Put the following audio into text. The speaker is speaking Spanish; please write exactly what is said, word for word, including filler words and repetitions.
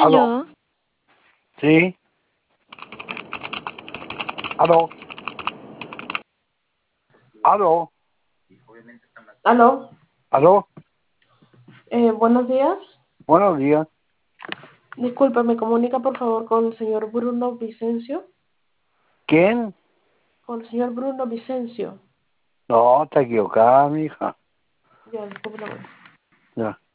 ¿Aló? Aló, Sí, aló, aló, Aló, aló, eh, buenos días. buenos días. Disculpe, ¿me comunica por favor con el señor Bruno Vicencio? ¿Quién? Con el señor Bruno Vicencio. No, está equivocada, mi hija. Ya, disculpe. Ya.